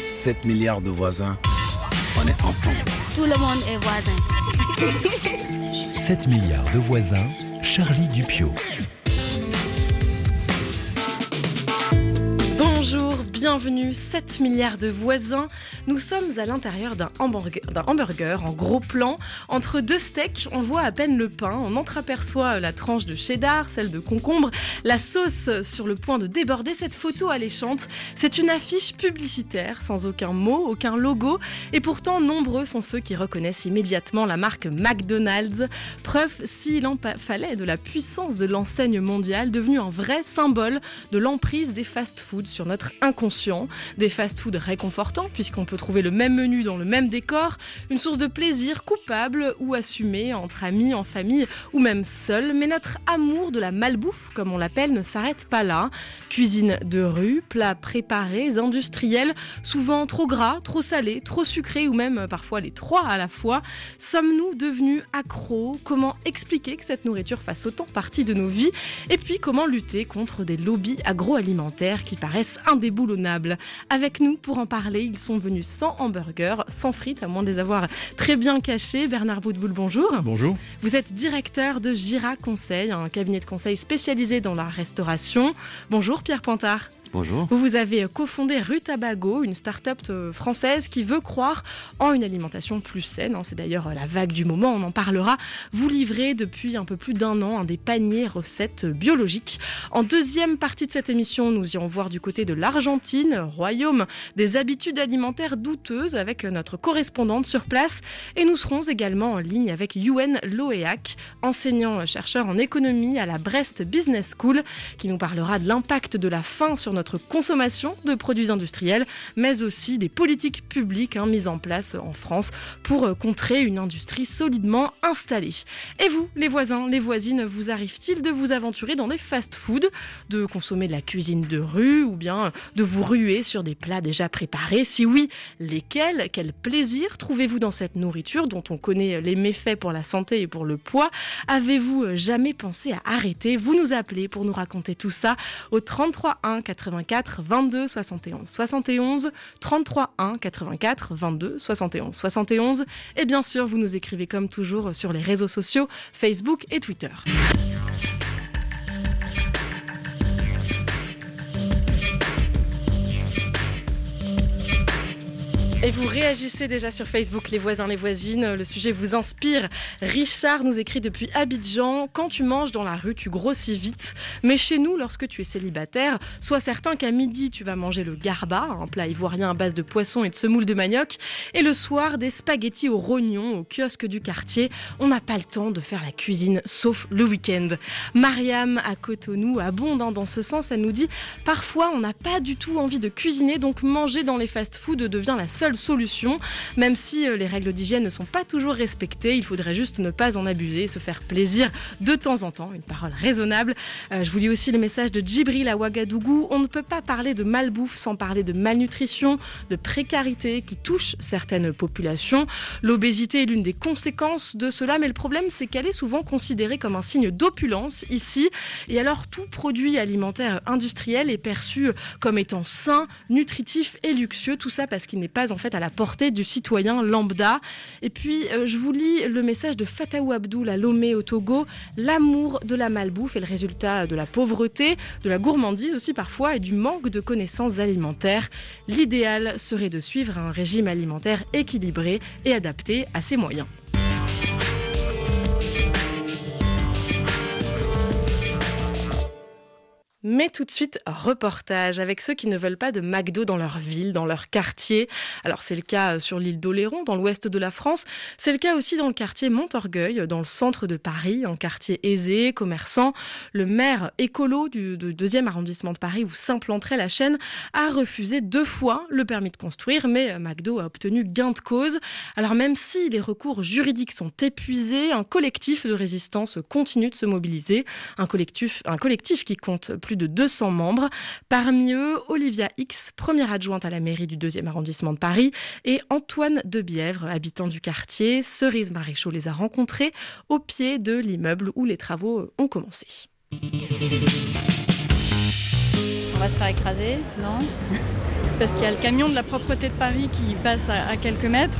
7 milliards de voisins, on est ensemble. Tout le monde est voisin. 7 milliards de voisins, Charlie Dupiot. Bonjour, bienvenue, 7 milliards de voisins. Nous sommes à l'intérieur d'un hamburger en gros plan. Entre deux steaks, on voit à peine le pain. On entreaperçoit la tranche de cheddar, celle de concombre, la sauce sur le point de déborder. Cette photo alléchante, c'est une affiche publicitaire sans aucun mot, aucun logo. Et pourtant, nombreux sont ceux qui reconnaissent immédiatement la marque McDonald's. Preuve, s'il en fallait, de la puissance de l'enseigne mondiale, devenue un vrai symbole de l'emprise des fast-foods sur notre inconscient. Des fast-foods réconfortants, puisqu'on peut trouver le même menu dans le même décor, une source de plaisir coupable ou assumée entre amis, en famille ou même seul. Mais notre amour de la malbouffe, comme on l'appelle, ne s'arrête pas là. Cuisine de rue, plats préparés, industriels, souvent trop gras, trop salés, trop sucrés ou même parfois les trois à la fois. Sommes-nous devenus accros ? Comment expliquer que cette nourriture fasse autant partie de nos vies ? Et puis comment lutter contre des lobbies agroalimentaires qui paraissent indéboulonnables ? Avec nous pour en parler, ils sont venus sans hamburger, sans frites, à moins de les avoir très bien cachés. Bernard Boutboul, bonjour. Bonjour. Vous êtes directeur de Gira Conseil, un cabinet de conseil spécialisé dans la restauration. Bonjour Pierre Pointard. Bonjour. Vous avez cofondé Rutabago, une start-up française qui veut croire en une alimentation plus saine. C'est d'ailleurs la vague du moment, on en parlera. Vous livrez depuis un peu plus d'un an des paniers recettes biologiques. En deuxième partie de cette émission, nous irons voir du côté de l'Argentine, royaume des habitudes alimentaires douteuses, avec notre correspondante sur place. Et nous serons également en ligne avec Yuen Loéac, enseignant-chercheur en économie à la Brest Business School, qui nous parlera de l'impact de la faim sur notre consommation de produits industriels, mais aussi des politiques publiques mises en place en France pour contrer une industrie solidement installée. Et vous, les voisins, les voisines, vous arrive-t-il de vous aventurer dans des fast-foods, de consommer de la cuisine de rue ou bien de vous ruer sur des plats déjà préparés ? Si oui, lesquels ? Quel plaisir trouvez-vous dans cette nourriture dont on connaît les méfaits pour la santé et pour le poids ? Avez-vous jamais pensé à arrêter ? Vous nous appelez pour nous raconter tout ça au 33 1 84 22 71 71, 33 1 84 22 71 71. Et bien sûr, vous nous écrivez comme toujours sur les réseaux sociaux, Facebook et Twitter. Et vous réagissez déjà sur Facebook, les voisins, les voisines, le sujet vous inspire. Richard nous écrit depuis Abidjan: quand tu manges dans la rue, tu grossis vite. Mais chez nous, lorsque tu es célibataire, sois certain qu'à midi, tu vas manger le garba, un plat ivoirien à base de poisson et de semoule de manioc. Et le soir, des spaghettis aux rognons au kiosque du quartier. On n'a pas le temps de faire la cuisine, sauf le week-end. Mariam à Cotonou abonde dans ce sens. Elle nous dit: parfois, on n'a pas du tout envie de cuisiner, donc manger dans les fast-foods devient la seule solution. Même si les règles d'hygiène ne sont pas toujours respectées, il faudrait juste ne pas en abuser et se faire plaisir de temps en temps. Une parole raisonnable. Je vous lis aussi le message de Djibril à Ouagadougou. On ne peut pas parler de malbouffe sans parler de malnutrition, de précarité qui touche certaines populations. L'obésité est l'une des conséquences de cela, mais le problème, c'est qu'elle est souvent considérée comme un signe d'opulence ici. Et alors, tout produit alimentaire industriel est perçu comme étant sain, nutritif et luxueux. Tout ça parce qu'il n'est pas en fait à la portée du citoyen lambda. Et puis, je vous lis le message de Fataou Abdoul à Lomé au Togo. L'amour de la malbouffe est le résultat de la pauvreté, de la gourmandise aussi parfois et du manque de connaissances alimentaires. L'idéal serait de suivre un régime alimentaire équilibré et adapté à ses moyens. Mais tout de suite, reportage avec ceux qui ne veulent pas de McDo dans leur ville, dans leur quartier. Alors c'est le cas sur l'île d'Oléron, dans l'ouest de la France. C'est le cas aussi dans le quartier Montorgueil, dans le centre de Paris, un quartier aisé, commerçant. Le maire écolo du 2e arrondissement de Paris, où s'implanterait la chaîne, a refusé 2 fois le permis de construire, mais McDo a obtenu gain de cause. Alors même si les recours juridiques sont épuisés, un collectif de résistance continue de se mobiliser. Un collectif qui compte plus de 200 membres. Parmi eux, Olivia X, première adjointe à la mairie du 2e arrondissement de Paris, et Antoine Debièvre, habitant du quartier. Cerise Maréchaux les a rencontrés au pied de l'immeuble où les travaux ont commencé. On va se faire écraser, non ? parce qu'il y a le camion de la propreté de Paris qui passe à quelques mètres.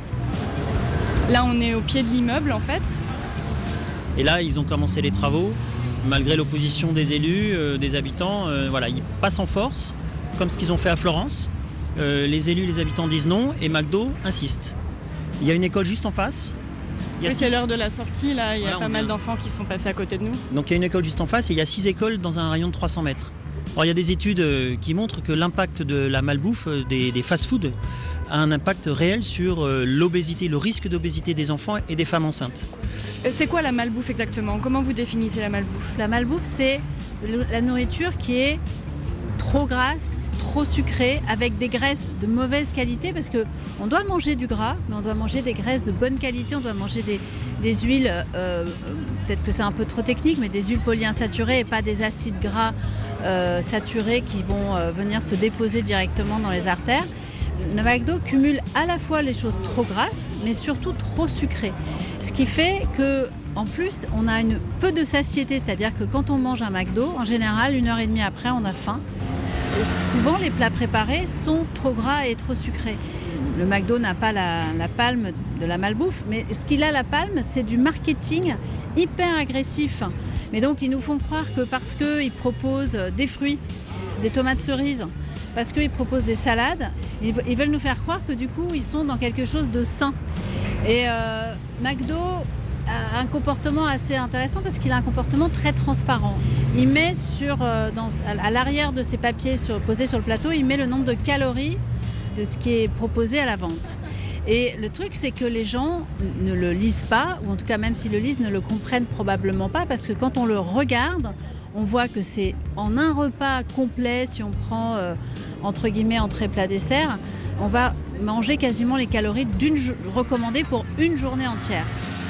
Là, on est au pied de l'immeuble, en fait. Et là, ils ont commencé les travaux, malgré l'opposition des élus, des habitants. Voilà, ils passent en force, comme ce qu'ils ont fait à Florence. Les élus, les habitants disent non, et McDo insiste. Il y a une école juste en face. Oui, c'est l'heure de la sortie, là. Il y a pas mal d'enfants qui sont passés à côté de nous. Donc il y a une école juste en face, et il y a 6 écoles dans un rayon de 300 mètres. Alors, il y a des études qui montrent que l'impact de la malbouffe, des fast-foods, a un impact réel sur l'obésité, le risque d'obésité des enfants et des femmes enceintes. C'est quoi la malbouffe exactement? Comment vous définissez la malbouffe? La malbouffe, c'est la nourriture qui est trop grasse, trop sucrée, avec des graisses de mauvaise qualité, parce qu'on doit manger du gras, mais on doit manger des graisses de bonne qualité, on doit manger des huiles, peut-être que c'est un peu trop technique, mais des huiles polyinsaturées et pas des acides gras saturés qui vont venir se déposer directement dans les artères. Le McDo cumule à la fois les choses trop grasses, mais surtout trop sucrées. Ce qui fait qu'en plus, on a peu de satiété, c'est-à-dire que quand on mange un McDo, en général, 1h30 après, on a faim. Et souvent, les plats préparés sont trop gras et trop sucrés. Le McDo n'a pas la palme de la malbouffe, mais ce qu'il a la palme, c'est du marketing hyper agressif. Mais donc, ils nous font croire que parce qu'ils proposent des fruits, des tomates cerises, parce qu'ils proposent des salades, ils veulent nous faire croire que du coup, ils sont dans quelque chose de sain. Et McDo a un comportement assez intéressant parce qu'il a un comportement très transparent. Il met à l'arrière de ses papiers posés sur le plateau, il met le nombre de calories de ce qui est proposé à la vente. Et le truc, c'est que les gens ne le lisent pas, ou en tout cas même s'ils le lisent, ne le comprennent probablement pas, parce que quand on le regarde, on voit que c'est en un repas complet, si on prend entre guillemets entrée, plat, dessert, on va manger quasiment les calories recommandées pour une journée entière.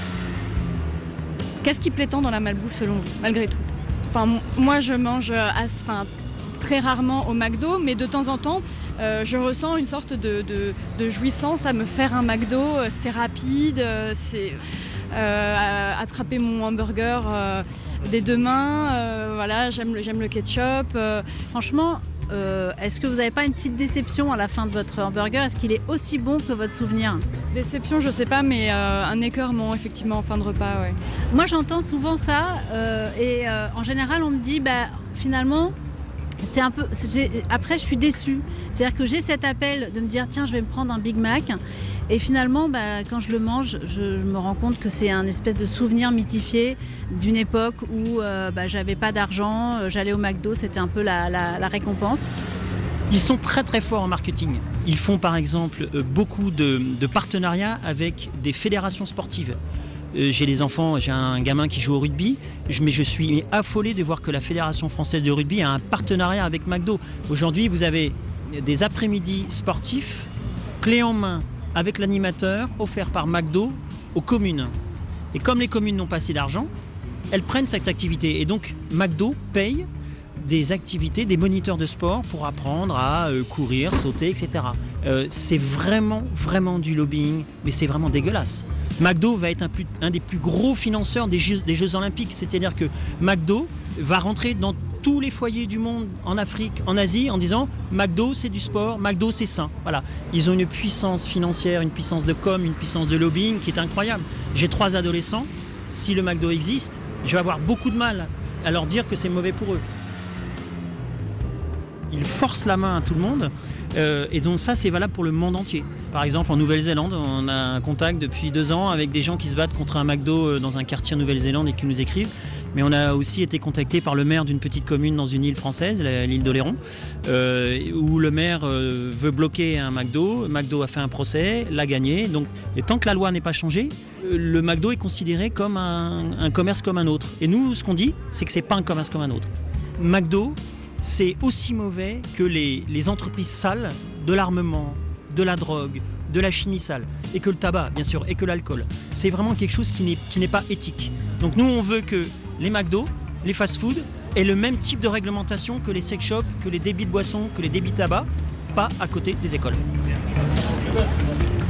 Qu'est-ce qui plaît tant dans la malbouffe selon vous, malgré tout? Enfin, moi, je mange très rarement au McDo, mais de temps en temps, je ressens une sorte de jouissance à me faire un McDo. C'est rapide, c'est attraper mon hamburger des 2 mains. Voilà, j'aime le ketchup. Franchement, est-ce que vous n'avez pas une petite déception à la fin de votre hamburger? Est-ce qu'il est aussi bon que votre souvenir? Déception, je sais pas, mais un écœurement effectivement en fin de repas. Ouais. Moi, j'entends souvent ça, et en général, on me dit, finalement, c'est un peu. Après, je suis déçue. C'est-à-dire que j'ai cet appel de me dire, tiens, je vais me prendre un Big Mac. Et finalement, quand je le mange, je me rends compte que c'est un espèce de souvenir mythifié d'une époque où j'avais pas d'argent, j'allais au McDo, c'était un peu la récompense. Ils sont très très forts en marketing. Ils font par exemple beaucoup de partenariats avec des fédérations sportives. J'ai des enfants, j'ai un gamin qui joue au rugby, mais je suis affolé de voir que la Fédération française de rugby a un partenariat avec McDo. Aujourd'hui, vous avez des après-midi sportifs, clés en main, avec l'animateur, offert par McDo aux communes. Et comme les communes n'ont pas assez d'argent, elles prennent cette activité. Et donc McDo paye des activités, des moniteurs de sport pour apprendre à courir, sauter, etc. C'est vraiment, vraiment du lobbying, mais c'est vraiment dégueulasse. McDo va être un des plus gros financeurs des Jeux Olympiques. C'est-à-dire que McDo va rentrer dans tous les foyers du monde, en Afrique, en Asie, en disant McDo c'est du sport, McDo c'est sain. Voilà. Ils ont une puissance financière, une puissance de com, une puissance de lobbying qui est incroyable. J'ai 3 adolescents, si le McDo existe, je vais avoir beaucoup de mal à leur dire que c'est mauvais pour eux. Ils forcent la main à tout le monde, et donc ça c'est valable pour le monde entier. Par exemple en Nouvelle-Zélande, on a un contact depuis 2 ans avec des gens qui se battent contre un McDo dans un quartier en Nouvelle-Zélande et qui nous écrivent. Mais on a aussi été contacté par le maire d'une petite commune dans une île française, l'île d'Oléron, où le maire veut bloquer un McDo. McDo a fait un procès, l'a gagné. Donc, et tant que la loi n'est pas changée, le McDo est considéré comme un commerce comme un autre. Et nous, ce qu'on dit, c'est que c'est pas un commerce comme un autre. McDo, c'est aussi mauvais que les entreprises sales de l'armement, de la drogue, de la chimie sale, et que le tabac, bien sûr, et que l'alcool. C'est vraiment quelque chose qui n'est pas éthique. Donc nous, on veut que les McDo, les fast-food, aient le même type de réglementation que les sex shops, que les débits de boissons, que les débits de tabac, pas à côté des écoles.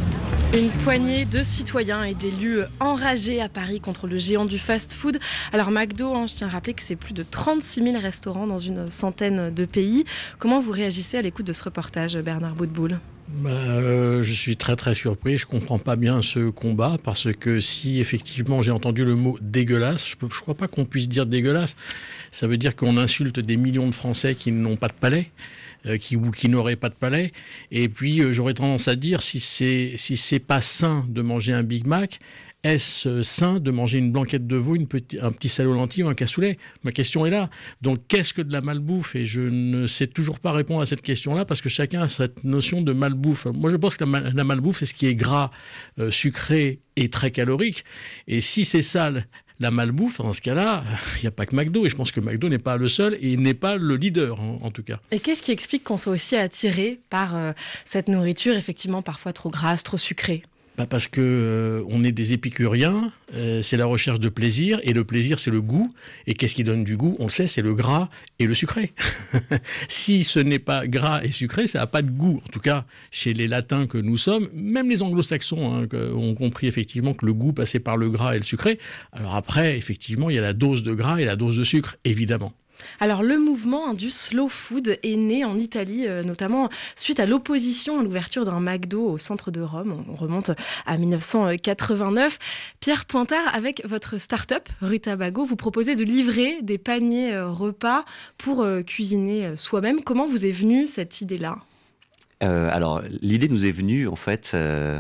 Une poignée de citoyens et d'élus enragés à Paris contre le géant du fast-food. Alors McDo, je tiens à rappeler que c'est plus de 36 000 restaurants dans une centaine de pays. Comment vous réagissez à l'écoute de ce reportage, Bernard Boutboul ? Je suis très très surpris, je comprends pas bien ce combat parce que si effectivement j'ai entendu le mot dégueulasse, je crois pas qu'on puisse dire dégueulasse, ça veut dire qu'on insulte des millions de Français qui n'ont pas de palais. Qui n'auraient pas de palais. Et puis j'aurais tendance à dire si c'est pas sain de manger un Big Mac, est-ce sain de manger une blanquette de veau, un petit salé aux lentilles ou un cassoulet ? Ma question est là. Donc qu'est-ce que de la malbouffe ? Et je ne sais toujours pas répondre à cette question-là parce que chacun a cette notion de malbouffe. Moi je pense que la malbouffe c'est ce qui est gras, sucré et très calorique. Et si c'est ça la malbouffe, dans ce cas-là, il n'y a pas que McDo. Et je pense que McDo n'est pas le seul et il n'est pas le leader, en tout cas. Et qu'est-ce qui explique qu'on soit aussi attiré par cette nourriture, effectivement, parfois trop grasse, trop sucrée ? Parce que on est des épicuriens, c'est la recherche de plaisir, et le plaisir c'est le goût, et qu'est-ce qui donne du goût ? On le sait, c'est le gras et le sucré. Si ce n'est pas gras et sucré, ça n'a pas de goût. En tout cas, chez les latins que nous sommes, même les anglo-saxons ont compris effectivement que le goût passait par le gras et le sucré. Alors après, effectivement, il y a la dose de gras et la dose de sucre, évidemment. Alors le mouvement du slow food est né en Italie, notamment suite à l'opposition à l'ouverture d'un McDo au centre de Rome. On remonte à 1989. Pierre Pointard, avec votre start-up Rutabago, vous proposez de livrer des paniers repas pour cuisiner soi-même. Comment vous est venue cette idée-là ? Alors l'idée nous est venue en fait...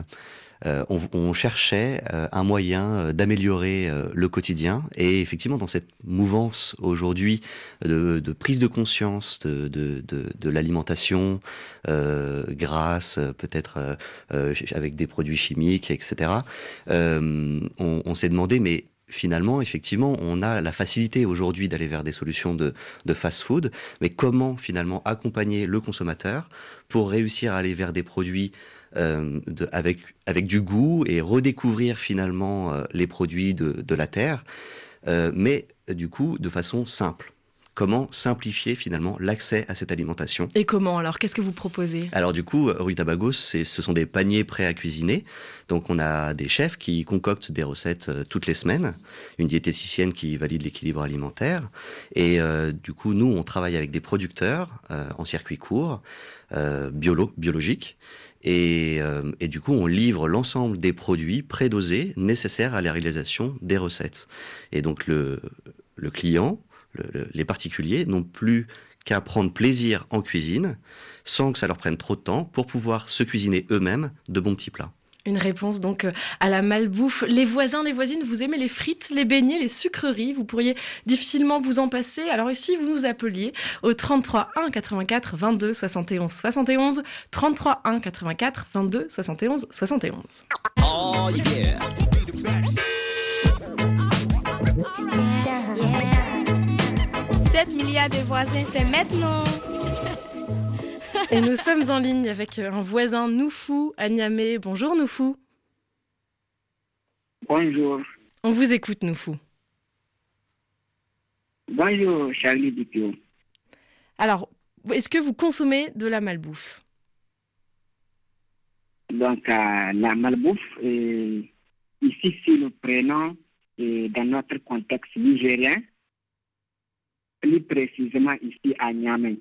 on cherchait un moyen d'améliorer le quotidien et effectivement dans cette mouvance aujourd'hui de prise de conscience de l'alimentation grasse, peut-être avec des produits chimiques, etc. On s'est demandé mais finalement, effectivement, on a la facilité aujourd'hui d'aller vers des solutions de fast-food, mais comment finalement accompagner le consommateur pour réussir à aller vers des produits avec du goût et redécouvrir finalement les produits de la terre, mais du coup de façon simple. Comment simplifier finalement l'accès à cette alimentation ? Et comment alors ? Qu'est-ce que vous proposez ? Alors du coup, Rutabago, ce sont des paniers prêts à cuisiner. Donc on a des chefs qui concoctent des recettes toutes les semaines, une diététicienne qui valide l'équilibre alimentaire. Et du coup, nous, on travaille avec des producteurs en circuit court, biologiques. Et du coup, on livre l'ensemble des produits prédosés nécessaires à la réalisation des recettes. Et donc le client... les particuliers n'ont plus qu'à prendre plaisir en cuisine sans que ça leur prenne trop de temps pour pouvoir se cuisiner eux-mêmes de bons petits plats. Une réponse donc à la malbouffe. Les voisins, les voisines, vous aimez les frites, les beignets, les sucreries. Vous pourriez difficilement vous en passer. Alors ici, vous nous appeliez au 33 1 84 22 71 71. 33 1 84 22 71 71. Oh yeah. 7 milliards de voisins, c'est maintenant. Et nous sommes en ligne avec un voisin, Noufou, à Niamey. Bonjour Noufou. Bonjour. On vous écoute Noufou. Bonjour Charlie Dupio. Alors, est-ce que vous consommez de la malbouffe ? Donc la malbouffe, ici si nous prenons dans notre contexte nigérien, plus précisément ici à Niamey.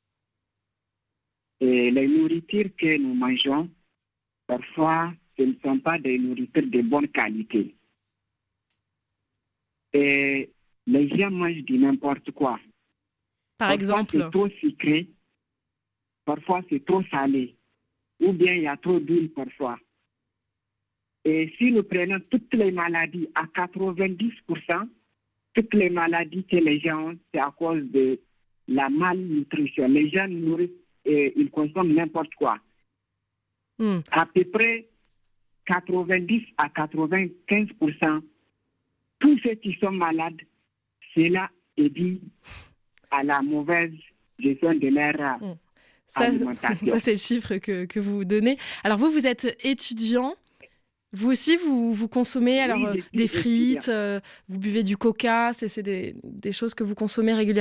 Et les nourritures que nous mangeons, parfois, ce ne sont pas des nourritures de bonne qualité. Et les gens mangent du n'importe quoi. Par parfois, exemple, c'est trop sucré, parfois c'est trop salé, ou bien il y a trop d'huile parfois. Et si nous prenons toutes les maladies à 90%, toutes les maladies que les gens ont, c'est à cause de la malnutrition. Les gens nourrissent et ils consomment n'importe quoi. À peu près 90 à 95%, tous ceux qui sont malades, cela est dû à la mauvaise gestion de leur alimentation. Ça, c'est le chiffre que vous donnez. Alors vous êtes étudiant. Vous aussi, vous consommez alors des frites, vous buvez du coca, c'est des choses que vous consommez régulièrement ?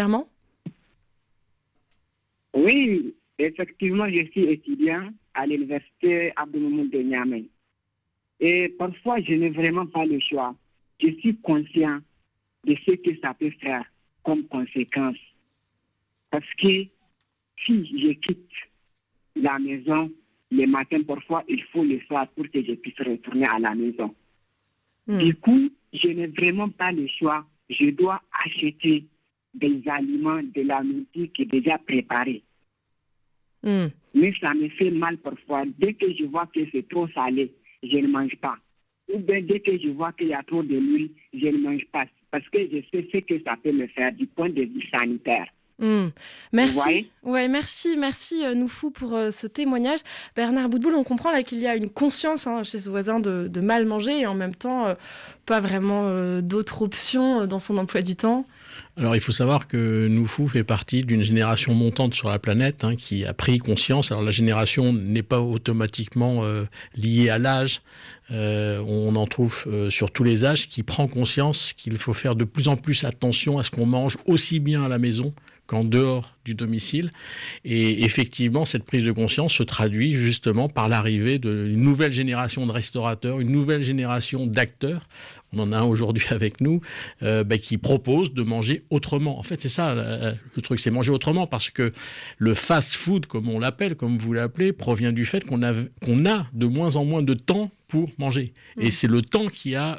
Oui, effectivement, je suis étudiant à l'université Abdou Moumouni de Niamey. Et parfois, je n'ai vraiment pas le choix. Je suis conscient de ce que ça peut faire comme conséquence. Parce que si je quitte la maison le matin, parfois, il faut le soir pour que je puisse retourner à la maison. Du coup, je n'ai vraiment pas le choix. Je dois acheter des aliments, de la nourriture qui est déjà préparée. Mais ça me fait mal parfois. Dès que je vois que c'est trop salé, je ne mange pas. Ou bien dès que je vois qu'il y a trop de l'huile, je ne mange pas. Parce que je sais ce que ça peut me faire du point de vue sanitaire. Merci. Merci Noufou pour ce témoignage. Bernard Boutboul, on comprend là qu'il y a une conscience chez ce voisin de mal manger et en même temps pas vraiment d'autres options dans son emploi du temps. Alors il faut savoir que Noufou fait partie d'une génération montante sur la planète qui a pris conscience. Alors la génération n'est pas automatiquement liée à l'âge. On en trouve sur tous les âges qui prend conscience qu'il faut faire de plus en plus attention à ce qu'on mange aussi bien à la maison qu'en dehors du domicile. Et effectivement, cette prise de conscience se traduit justement par l'arrivée d'une nouvelle génération de restaurateurs, une nouvelle génération d'acteurs. On en a un aujourd'hui avec nous qui propose de manger autrement. En fait, c'est ça le truc, c'est manger autrement, parce que le fast-food, comme on l'appelle, comme vous l'appelez, provient du fait qu'on a de moins en moins de temps pour manger. Et c'est le temps qui a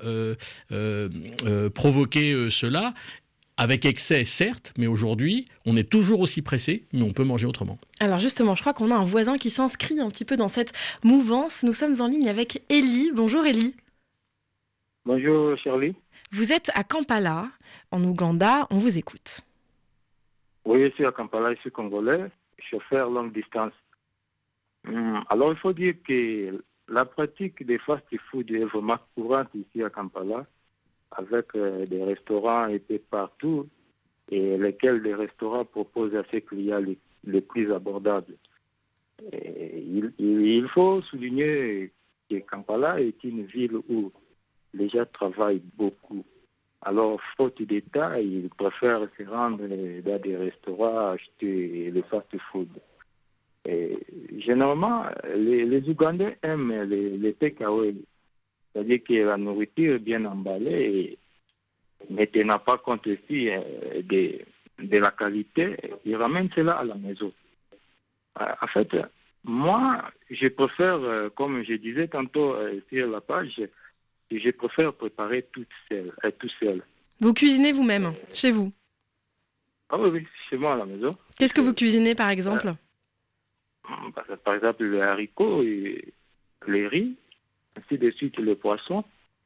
provoqué cela. Avec excès, certes, mais aujourd'hui, on est toujours aussi pressé, mais on peut manger autrement. Alors justement, je crois qu'on a un voisin qui s'inscrit un petit peu dans cette mouvance. Nous sommes en ligne avec Elie. Bonjour Elie. Bonjour Charlie. Vous êtes à Kampala, en Ouganda. On vous écoute. Oui, je suis à Kampala, je suis congolais, chauffeur longue distance. Alors il faut dire que la pratique des fast-food est vraiment courante ici à Kampala, avec des restaurants un peu partout, et lesquels les restaurants proposent à ses clients les plus abordables. Il faut souligner que Kampala est une ville où les gens travaillent beaucoup. Alors, faute d'état, ils préfèrent se rendre dans des restaurants, acheter le fast-food. Généralement, les Ougandais aiment les take-away. C'est-à-dire que la nourriture est bien emballée, mais tu n'as pas compte aussi de la qualité, ils ramènent cela à la maison. En fait, moi, je préfère, comme je disais tantôt sur la page, je préfère préparer tout seul. Vous cuisinez vous-même, chez vous? Ah oui, chez moi à la maison. Qu'est-ce que vous cuisinez par exemple? Par exemple, les haricots, et les riz, ainsi de suite le poisson.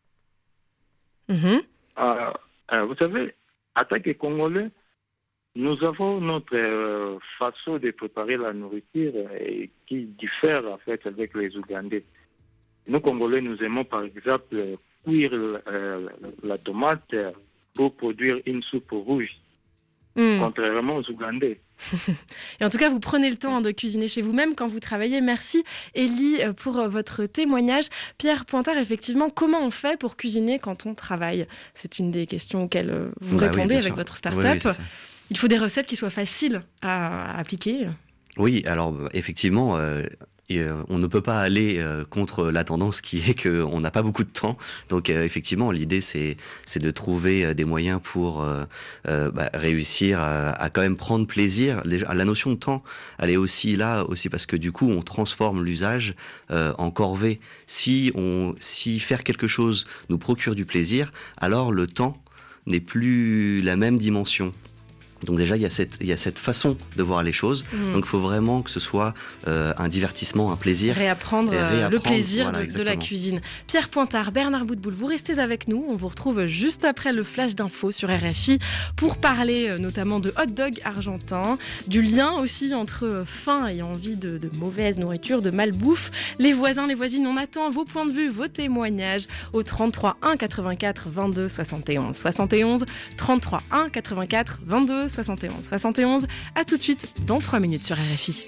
Vous savez, en tant que Congolais, nous avons notre façon de préparer la nourriture qui diffère en fait avec les Ougandais. Nous Congolais, nous aimons par exemple cuire la tomate pour produire une soupe rouge, contrairement aux Ougandais. Et en tout cas, vous prenez le temps de cuisiner chez vous-même quand vous travaillez. Merci Elie pour votre témoignage. Pierre Pointard, effectivement, comment on fait pour cuisiner quand on travaille? C'est une des questions auxquelles vous répondez avec votre start-up. Oui, il faut des recettes qui soient faciles à appliquer. Oui, alors effectivement, on ne peut pas aller contre la tendance qui est qu'on n'a pas beaucoup de temps. Donc effectivement, l'idée c'est de trouver des moyens pour réussir à quand même prendre plaisir. La notion de temps, elle est aussi là aussi parce que du coup, on transforme l'usage en corvée. Si faire quelque chose nous procure du plaisir, alors le temps n'est plus la même dimension. Donc déjà, il y a cette façon de voir les choses. Donc il faut vraiment que ce soit un divertissement, un plaisir. Réapprendre le plaisir de la cuisine. Pierre Pointard, Bernard Boutboul, vous restez avec nous. On vous retrouve juste après le flash d'infos sur RFI pour parler notamment de hot dog argentin, du lien aussi entre faim et envie de mauvaise nourriture, de malbouffe. Les voisins, les voisines, on attend vos points de vue, vos témoignages au 33 1 84 22 71 71, 33 1 84 22 71. À tout de suite dans 3 minutes sur RFI.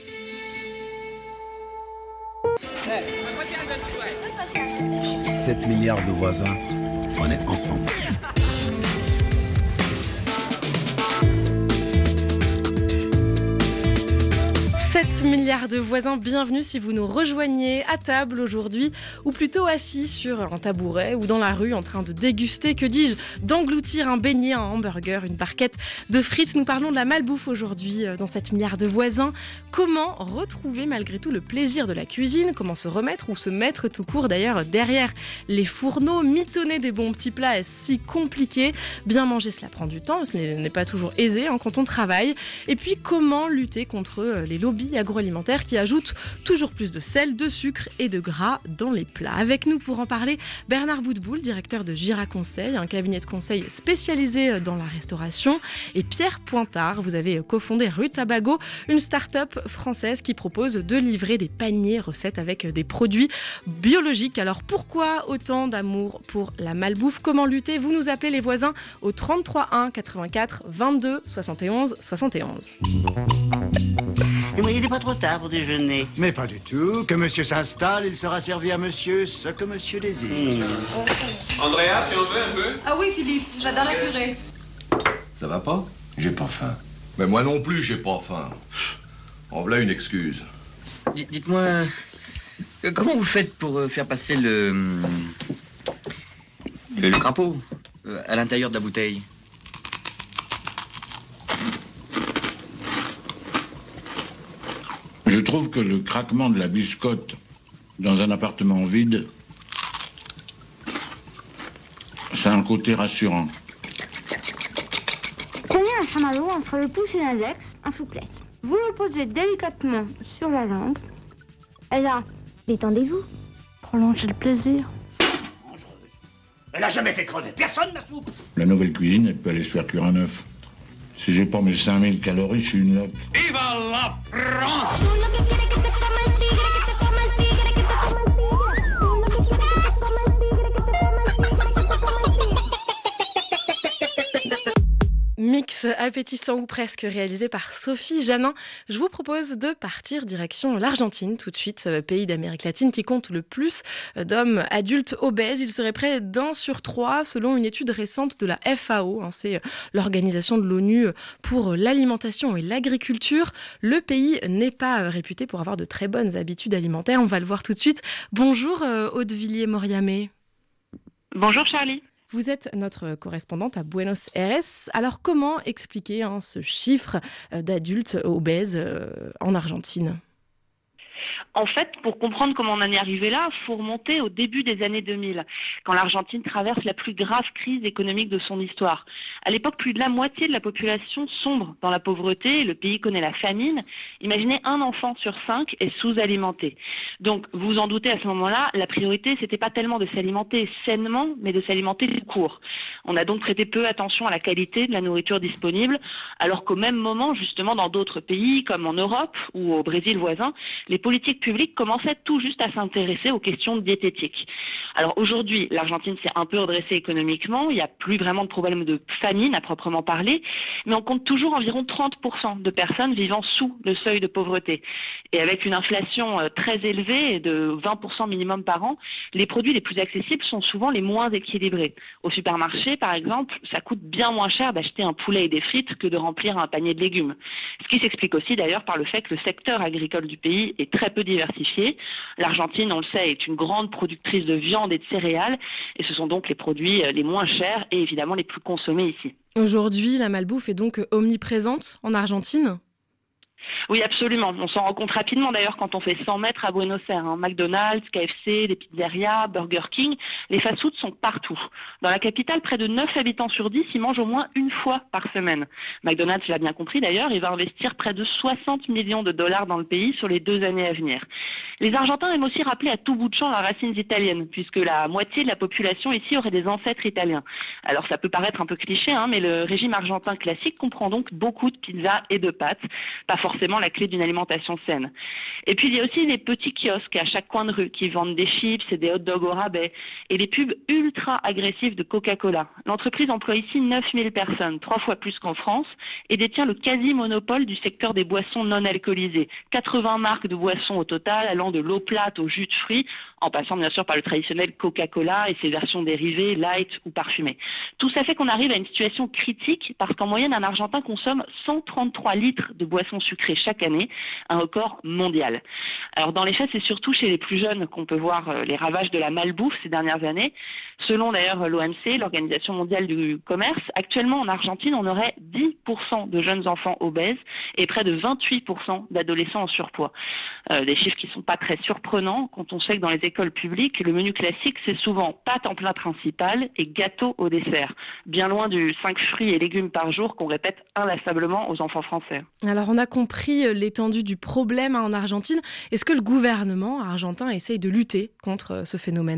« 7 milliards de voisins, on est ensemble. » 7 7 milliards de voisins, bienvenue si vous nous rejoignez à table aujourd'hui, ou plutôt assis sur un tabouret ou dans la rue en train de déguster, que dis-je, d'engloutir un beignet, un hamburger, une barquette de frites. Nous parlons de la malbouffe aujourd'hui dans 7 milliards de voisins. Comment retrouver malgré tout le plaisir de la cuisine? Comment se remettre ou se mettre tout court d'ailleurs derrière les fourneaux? Mitonner des bons petits plats est si compliqué. Bien manger, cela prend du temps, ce n'est pas toujours aisé quand on travaille. Et puis comment lutter contre les lobbies agroalimentaires qui ajoutent toujours plus de sel, de sucre et de gras dans les plats. Avec nous pour en parler, Bernard Boutboul, directeur de Gira Conseil, un cabinet de conseil spécialisé dans la restauration, et Pierre Pointard, vous avez cofondé Rutabago, une start-up française qui propose de livrer des paniers recettes avec des produits biologiques. Alors pourquoi autant d'amour pour la malbouffe? Comment lutter? Vous nous appelez les voisins au 33 1 84 22 71 71. Il n'est pas trop tard pour déjeuner. Mais pas du tout. Que monsieur s'installe, il sera servi à monsieur ce que monsieur désire. Andrea, tu en veux un peu? Ah oui, Philippe, j'adore la purée. Ça va pas? J'ai pas faim. Mais moi non plus, j'ai pas faim. En voilà une excuse. Dites-moi, comment vous faites pour faire passer le crapaud à l'intérieur de la bouteille? Je trouve que le craquement de la biscotte dans un appartement vide, c'est un côté rassurant. Prenez un chamallow entre le pouce et l'index, un souplette. Vous le posez délicatement sur la langue. Et là, détendez-vous. Prolongez le plaisir. Elle a jamais fait crever personne, ma soupe. La nouvelle cuisine, elle peut aller se faire cuire un œuf. Si j'ai pas mes 5000 calories, je suis une loque. Viva la France! Mix appétissant ou presque réalisé par Sophie Janin. Je vous propose de partir direction l'Argentine tout de suite, pays d'Amérique latine qui compte le plus d'hommes adultes obèses. Il serait près d'1 sur 3 selon une étude récente de la FAO. C'est l'organisation de l'ONU pour l'alimentation et l'agriculture. Le pays n'est pas réputé pour avoir de très bonnes habitudes alimentaires. On va le voir tout de suite. Bonjour Aude Villiers-Moriamé. Bonjour Charlie. Vous êtes notre correspondante à Buenos Aires. Alors, comment expliquer ce chiffre d'adultes obèses en Argentine ? En fait, pour comprendre comment on en est arrivé là, il faut remonter au début des années 2000, quand l'Argentine traverse la plus grave crise économique de son histoire. À l'époque, plus de la moitié de la population sombre dans la pauvreté et le pays connaît la famine. Imaginez, 1 enfant sur 5 est sous-alimenté. Donc, vous vous en doutez, à ce moment-là, la priorité, c'était pas tellement de s'alimenter sainement, mais de s'alimenter tout court. On a donc prêté peu attention à la qualité de la nourriture disponible, alors qu'au même moment, justement, dans d'autres pays, comme en Europe ou au Brésil voisin, les politiques publiques commençaient tout juste à s'intéresser aux questions diététiques. Alors aujourd'hui, l'Argentine s'est un peu redressée économiquement, il n'y a plus vraiment de problème de famine à proprement parler, mais on compte toujours environ 30% de personnes vivant sous le seuil de pauvreté. Et avec une inflation très élevée, de 20% minimum par an, les produits les plus accessibles sont souvent les moins équilibrés. Au supermarché, par exemple, ça coûte bien moins cher d'acheter un poulet et des frites que de remplir un panier de légumes. Ce qui s'explique aussi d'ailleurs par le fait que le secteur agricole du pays est très peu diversifié. L'Argentine, on le sait, est une grande productrice de viande et de céréales et ce sont donc les produits les moins chers et évidemment les plus consommés ici. Aujourd'hui, la malbouffe est donc omniprésente en Argentine ? Oui, absolument. On s'en rend compte rapidement d'ailleurs quand on fait 100 mètres à Buenos Aires. McDonald's, KFC, des pizzerias, Burger King, les fast-foods sont partout. Dans la capitale, près de 9 habitants sur 10 y mangent au moins une fois par semaine. McDonald's l'a bien compris d'ailleurs, il va investir près de 60 millions de dollars dans le pays sur les 2 années à venir. Les Argentins aiment aussi rappeler à tout bout de champ leurs racines italiennes, puisque la moitié de la population ici aurait des ancêtres italiens. Alors ça peut paraître un peu cliché, mais le régime argentin classique comprend donc beaucoup de pizzas et de pâtes, pas forcément la clé d'une alimentation saine. Et puis il y a aussi les petits kiosques à chaque coin de rue qui vendent des chips et des hot dogs au rabais et les pubs ultra agressifs de Coca-Cola. L'entreprise emploie ici 9000 personnes, 3 fois plus qu'en France, et détient le quasi-monopole du secteur des boissons non alcoolisées. 80 marques de boissons au total, allant de l'eau plate au jus de fruits, en passant bien sûr par le traditionnel Coca-Cola et ses versions dérivées, light ou parfumées. Tout ça fait qu'on arrive à une situation critique parce qu'en moyenne un Argentin consomme 133 litres de boissons sucrées sucrés chaque année, un record mondial. Alors dans les faits, c'est surtout chez les plus jeunes qu'on peut voir les ravages de la malbouffe ces dernières années. Selon d'ailleurs l'OMC, l'Organisation mondiale du commerce, actuellement en Argentine, on aurait 10% de jeunes enfants obèses et près de 28% d'adolescents en surpoids. Des chiffres qui ne sont pas très surprenants quand on sait que dans les écoles publiques, le menu classique, c'est souvent pâte en plat principal et gâteau au dessert. Bien loin du 5 fruits et légumes par jour qu'on répète inlassablement aux enfants français. Alors on a compris l'étendue du problème en Argentine. Est-ce que le gouvernement argentin essaye de lutter contre ce phénomène-là ?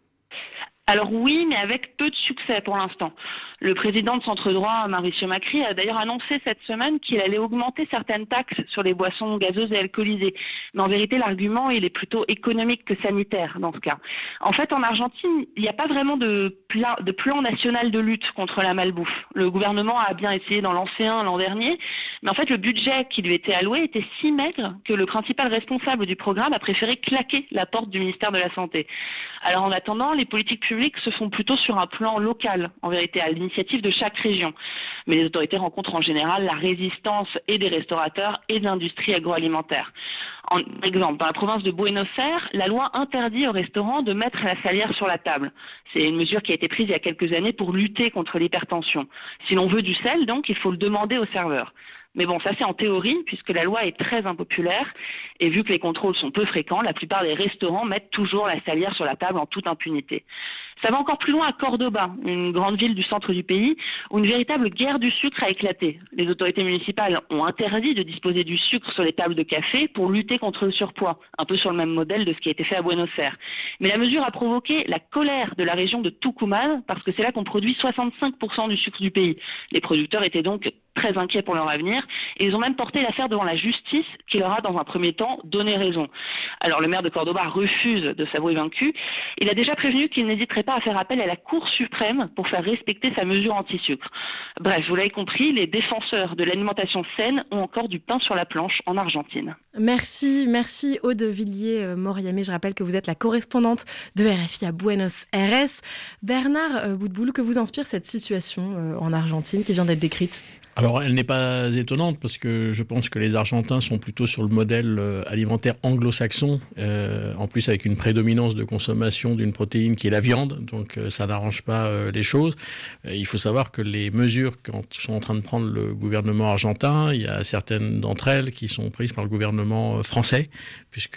Alors oui, mais avec peu de succès pour l'instant. Le président de centre-droit, Mauricio Macri, a d'ailleurs annoncé cette semaine qu'il allait augmenter certaines taxes sur les boissons gazeuses et alcoolisées. Mais en vérité, l'argument, il est plutôt économique que sanitaire dans ce cas. En fait, en Argentine, il n'y a pas vraiment de plan national de lutte contre la malbouffe. Le gouvernement a bien essayé d'en lancer un l'an dernier, mais en fait, le budget qui lui était alloué était si maigre que le principal responsable du programme a préféré claquer la porte du ministère de la Santé. Alors en attendant, les politiques publiques se font plutôt sur un plan local, en vérité, à l'initiative de chaque région. Mais les autorités rencontrent en général la résistance et des restaurateurs et de l'industrie agroalimentaire. Par exemple, dans la province de Buenos Aires, la loi interdit aux restaurants de mettre la salière sur la table. C'est une mesure qui a été prise il y a quelques années pour lutter contre l'hypertension. Si l'on veut du sel, donc, il faut le demander au serveur. Mais bon, ça c'est en théorie, puisque la loi est très impopulaire, et vu que les contrôles sont peu fréquents, la plupart des restaurants mettent toujours la salière sur la table en toute impunité. Ça va encore plus loin à Cordoba, une grande ville du centre du pays, où une véritable guerre du sucre a éclaté. Les autorités municipales ont interdit de disposer du sucre sur les tables de café pour lutter contre le surpoids, un peu sur le même modèle de ce qui a été fait à Buenos Aires. Mais la mesure a provoqué la colère de la région de Tucumán, parce que c'est là qu'on produit 65% du sucre du pays. Les producteurs étaient donc très inquiets pour leur avenir, et ils ont même porté l'affaire devant la justice qui leur a dans un premier temps donné raison. Alors le maire de Cordoba refuse de s'avouer vaincu. Il a déjà prévenu qu'il n'hésiterait pas à faire appel à la Cour suprême pour faire respecter sa mesure anti-sucre. Bref, vous l'avez compris, les défenseurs de l'alimentation saine ont encore du pain sur la planche en Argentine. Merci Aude Villiers-Moriamé. Je rappelle que vous êtes la correspondante de RFI à Buenos Aires. Bernard Boutboul, que vous inspire cette situation en Argentine qui vient d'être décrite ? Alors, elle n'est pas étonnante parce que je pense que les Argentins sont plutôt sur le modèle alimentaire anglo-saxon, en plus avec une prédominance de consommation d'une protéine qui est la viande, donc ça n'arrange pas les choses. Il faut savoir que les mesures que sont en train de prendre le gouvernement argentin, il y a certaines d'entre elles qui sont prises par le gouvernement français, puisque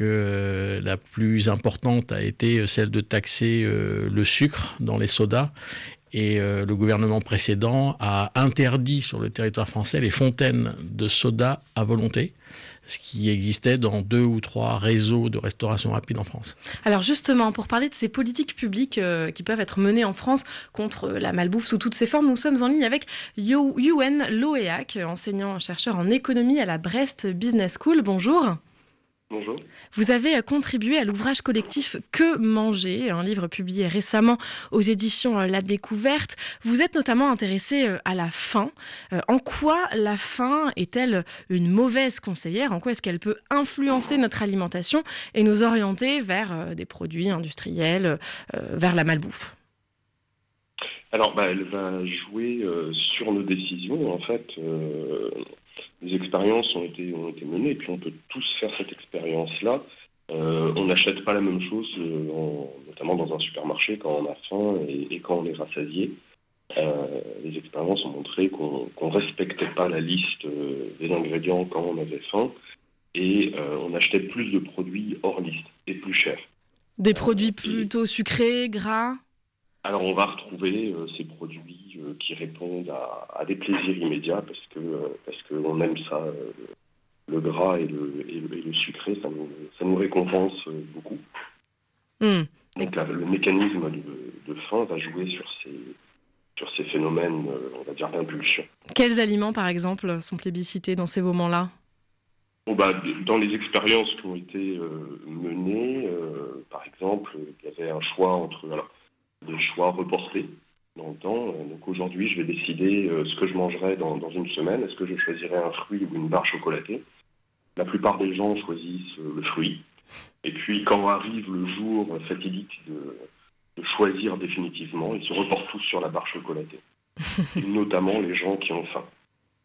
la plus importante a été celle de taxer le sucre dans les sodas. Et le gouvernement précédent a interdit sur le territoire français les fontaines de soda à volonté, ce qui existait dans 2 ou 3 réseaux de restauration rapide en France. Alors justement, pour parler de ces politiques publiques qui peuvent être menées en France contre la malbouffe sous toutes ses formes, nous sommes en ligne avec Yuen Loéac, enseignant-chercheur en économie à la Brest Business School. Bonjour. Bonjour. Vous avez contribué à l'ouvrage collectif Que manger, un livre publié récemment aux éditions La Découverte. Vous êtes notamment intéressé à la faim. En quoi la faim est-elle une mauvaise conseillère ? En quoi est-ce qu'elle peut influencer notre alimentation et nous orienter vers des produits industriels, vers la malbouffe ? Alors, elle va jouer sur nos décisions. En fait, les expériences ont été menées et puis on peut tous faire cette expérience-là. On n'achète pas la même chose, notamment dans un supermarché, quand on a faim et quand on est rassasié. Les expériences ont montré qu'on ne respectait pas la liste des ingrédients quand on avait faim et on achetait plus de produits hors liste et plus chers. Des produits plutôt sucrés, gras ? Alors on va retrouver ces produits qui répondent à des plaisirs immédiats parce que on aime ça, le gras et le sucré, ça nous récompense beaucoup. Donc le mécanisme de faim va jouer sur ces phénomènes, on va dire, d'impulsion. Quels aliments, par exemple, sont plébiscités dans ces moments-là ? Dans les expériences qui ont été menées, par exemple, il y avait un choix entre des choix reportés dans le temps. Donc aujourd'hui, je vais décider ce que je mangerai dans une semaine. Est-ce que je choisirai un fruit ou une barre chocolatée ? La plupart des gens choisissent le fruit. Et puis quand arrive le jour fatidique de choisir définitivement, ils se reportent tous sur la barre chocolatée. Et notamment les gens qui ont faim.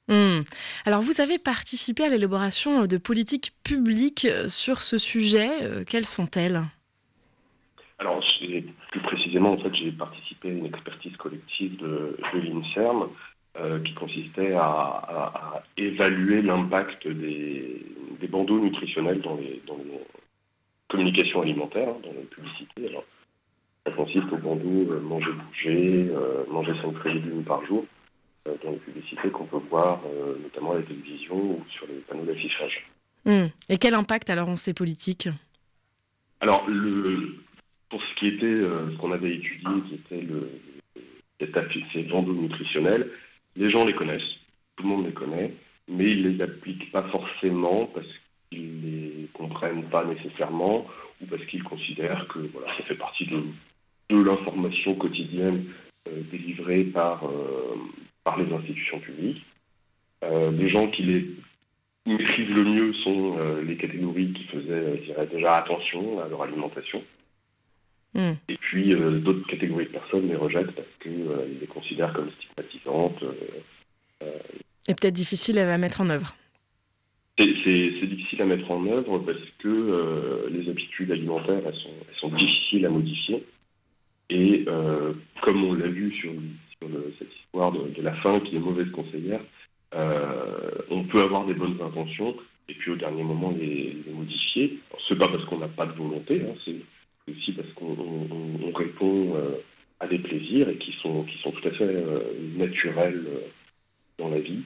Alors, vous avez participé à l'élaboration de politiques publiques sur ce sujet. Quelles sont-elles ? Alors, plus précisément, en fait, j'ai participé à une expertise collective de l'INSERM qui consistait à évaluer l'impact des bandeaux nutritionnels dans les communications alimentaires, dans les publicités. Alors, ça consiste au bandeau manger, bouger, manger 5 fruits et légumes par jour, dans les publicités qu'on peut voir notamment à la télévision ou sur les panneaux d'affichage. Et quel impact alors ont ces politiques ? Alors, pour ce qui était, ce qu'on avait étudié, qui était ces bandeaux nutritionnels, les gens les connaissent, tout le monde les connaît, mais ils ne les appliquent pas forcément parce qu'ils ne les comprennent pas nécessairement ou parce qu'ils considèrent que voilà, ça fait partie de l'information quotidienne délivrée par les institutions publiques. Les gens qui les maîtrisent le mieux sont les catégories qui faisaient, je dirais, déjà attention à leur alimentation. Et puis d'autres catégories de personnes les rejettent parce qu'ils les considèrent comme stigmatisantes. Et peut-être difficile à mettre en œuvre. C'est difficile à mettre en œuvre parce que les habitudes alimentaires, elles sont difficiles à modifier. Et comme on l'a vu sur cette histoire de la faim qui est mauvaise conseillère, on peut avoir des bonnes intentions et puis au dernier moment les modifier. Ce n'est pas parce qu'on n'a pas de volonté, c'est aussi parce qu'on répond à des plaisirs et qui sont tout à fait naturels dans la vie.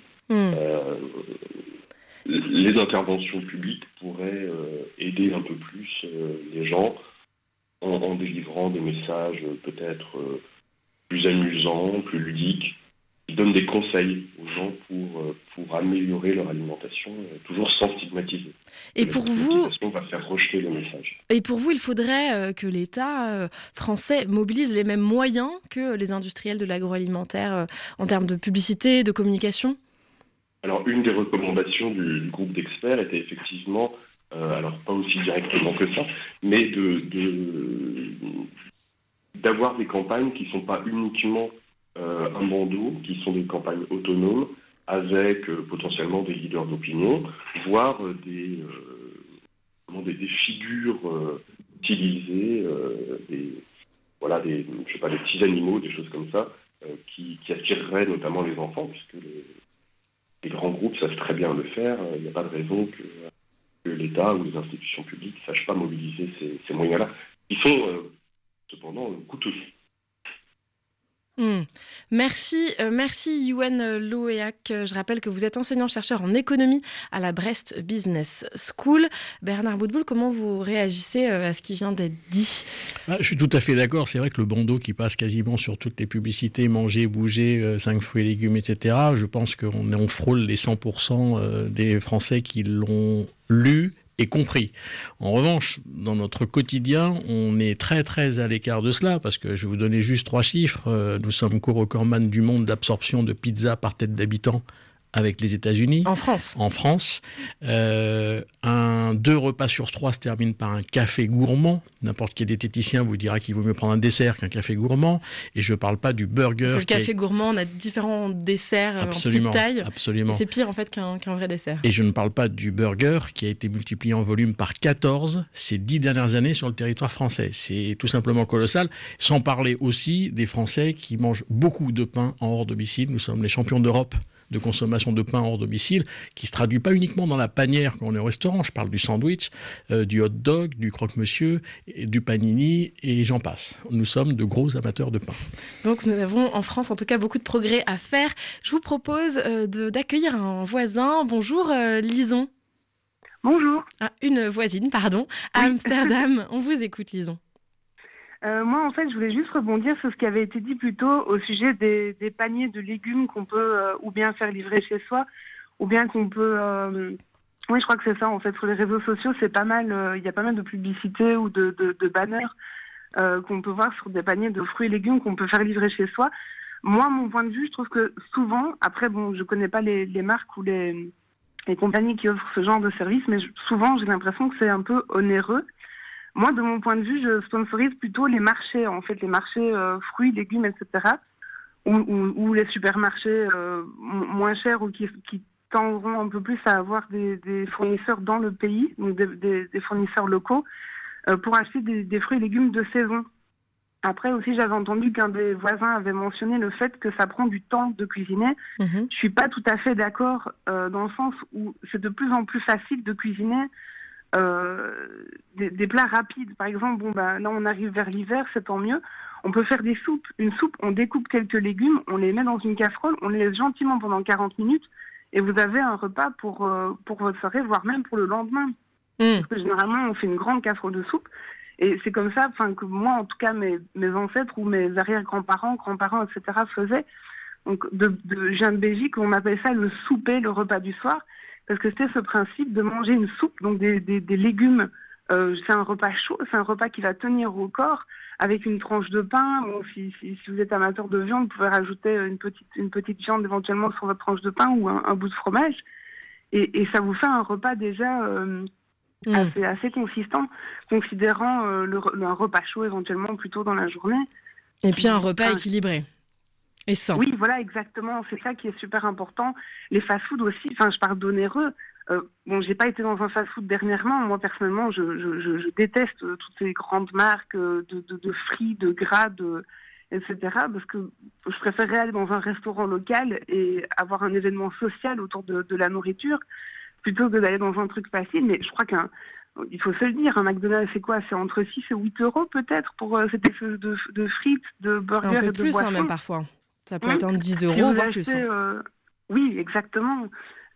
Les interventions publiques pourraient aider un peu plus les gens en délivrant des messages peut-être plus amusants, plus ludiques, qui donnent des conseils aux gens pour améliorer leur alimentation, toujours sans stigmatiser. Et pour vous, on va faire rejeter le message. Et pour vous, il faudrait que l'État français mobilise les mêmes moyens que les industriels de l'agroalimentaire en termes de publicité, de communication ? Alors, une des recommandations du groupe d'experts était effectivement, alors pas aussi directement que ça, mais d'avoir des campagnes qui ne sont pas uniquement un bandeau, qui sont des campagnes autonomes, avec potentiellement des leaders d'opinion, voire des figures utilisées, des petits animaux, des choses comme ça, qui attireraient notamment les enfants, puisque les grands groupes savent très bien le faire. Il n'y a pas de raison que l'État ou les institutions publiques ne sachent pas mobiliser ces moyens-là. Ils sont cependant coûteux. Merci Youen Loéac. Je rappelle que vous êtes enseignant-chercheur en économie à la Brest Business School. Bernard Boutboul, comment vous réagissez à ce qui vient d'être dit ? Je suis tout à fait d'accord. C'est vrai que le bandeau qui passe quasiment sur toutes les publicités, manger, bouger, 5 fruits et légumes, etc., je pense qu'on frôle les 100% des Français qui l'ont lu et compris. En revanche, dans notre quotidien, on est très très à l'écart de cela, parce que je vais vous donner juste 3 chiffres. Nous sommes co-recordman du monde d'absorption de pizza par tête d'habitant avec les États-Unis. En France. En France. 2 repas sur 3 se terminent par un café gourmand. N'importe quel diététicien vous dira qu'il vaut mieux prendre un dessert qu'un café gourmand. Et je ne parle pas du burger. Sur le café gourmand, on a différents desserts en petite taille. Absolument. Et c'est pire en fait qu'un vrai dessert. Et je ne parle pas du burger qui a été multiplié en volume par 14 ces 10 dernières années sur le territoire français. C'est tout simplement colossal. Sans parler aussi des Français qui mangent beaucoup de pain en hors domicile. Nous sommes les champions d'Europe de consommation de pain hors domicile, qui ne se traduit pas uniquement dans la panière quand on est au restaurant. Je parle du sandwich, du hot dog, du croque-monsieur, du panini, et j'en passe. Nous sommes de gros amateurs de pain. Donc nous avons en France en tout cas beaucoup de progrès à faire. Je vous propose d'accueillir un voisin. Bonjour Lison. Bonjour. Une voisine, pardon, à Amsterdam. On vous écoute Lison. Moi, en fait, je voulais juste rebondir sur ce qui avait été dit plus tôt au sujet des paniers de légumes qu'on peut ou bien faire livrer chez soi, ou bien qu'on peut... Oui, je crois que c'est ça, en fait. Sur les réseaux sociaux, c'est pas mal. Il y a pas mal de publicités ou de banners qu'on peut voir sur des paniers de fruits et légumes qu'on peut faire livrer chez soi. Moi, mon point de vue, je trouve que souvent, après, bon, je connais pas les marques ou les compagnies qui offrent ce genre de service, mais souvent, j'ai l'impression que c'est un peu onéreux. Moi, de mon point de vue, je sponsorise plutôt les marchés, en fait, les marchés fruits, légumes, etc., ou les supermarchés moins chers ou qui tendront un peu plus à avoir des fournisseurs dans le pays, donc des fournisseurs locaux, pour acheter des fruits et légumes de saison. Après aussi, j'avais entendu qu'un des voisins avait mentionné le fait que ça prend du temps de cuisiner. Je suis pas tout à fait d'accord dans le sens où c'est de plus en plus facile de cuisiner des plats rapides. Par exemple, là on arrive vers l'hiver, c'est tant mieux. On peut faire des soupes. Une soupe, on découpe quelques légumes, on les met dans une casserole, on les laisse gentiment pendant 40 minutes et vous avez un repas pour votre soirée, voire même pour le lendemain. Parce que généralement, on fait une grande casserole de soupe. Et c'est comme ça que moi, en tout cas, mes ancêtres ou mes arrière-grands-parents, grands-parents, etc. faisaient. Donc, je viens de Belgique, on appelle ça le souper, le repas du soir, parce que c'était ce principe de manger une soupe, donc des légumes. C'est un repas chaud, c'est un repas qui va tenir au corps, avec une tranche de pain. Bon, si vous êtes amateur de viande, vous pouvez rajouter une petite viande éventuellement sur votre tranche de pain ou un bout de fromage. Et ça vous fait un repas déjà... assez consistant, considérant un repas chaud éventuellement plutôt dans la journée. Et puis un repas équilibré et sain. Oui, voilà, exactement. C'est ça qui est super important. Les fast-food aussi, je parle d'onéreux. J'ai pas été dans un fast-food dernièrement. Moi, personnellement, je déteste toutes ces grandes marques de frites, de gras, etc. Parce que je préférerais aller dans un restaurant local et avoir un événement social autour de la nourriture plutôt que d'aller dans un truc facile. Mais je crois il faut se le dire, un McDonald's, c'est quoi? C'est entre 6 et 8 euros peut-être pour cette espèce de frites, de burgers et de boissons. Un peu plus, même parfois. Ça peut atteindre 10 euros, voire plus. Oui, exactement.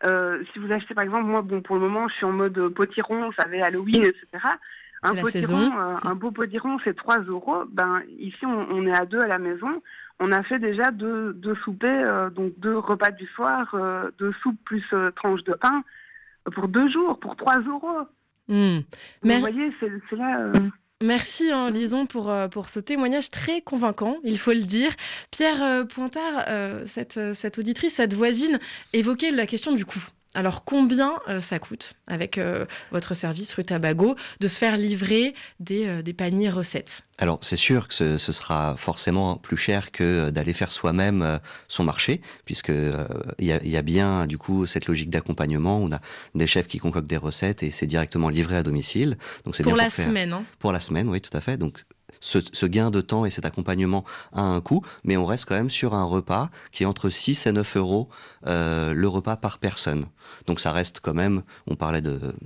Si vous achetez, par exemple, moi, pour le moment, je suis en mode potiron, ça va Halloween, etc. Un potiron, un beau potiron, c'est 3 euros. Ici, on est à 2 à la maison. On a fait déjà deux soupers, donc 2 repas du soir, 2 soupes plus tranches de pain, pour 2 jours, pour 3 euros. Vous voyez, c'est là... Merci Lison pour ce témoignage très convaincant, il faut le dire. Pierre Pointard, cette auditrice, cette voisine, évoquait la question du coût. Alors combien ça coûte avec votre service Rutabaga de se faire livrer des paniers recettes? Alors c'est sûr que ce sera forcément plus cher que d'aller faire soi-même son marché, puisque il y a bien du coup cette logique d'accompagnement. On a des chefs qui concoctent des recettes et c'est directement livré à domicile. Donc c'est pour bien la semaine. Hein. Pour la semaine, oui, tout à fait. Donc ce gain de temps et cet accompagnement a un coût, mais on reste quand même sur un repas qui est entre 6 et 9 euros le repas par personne. Donc ça reste quand même, on parlait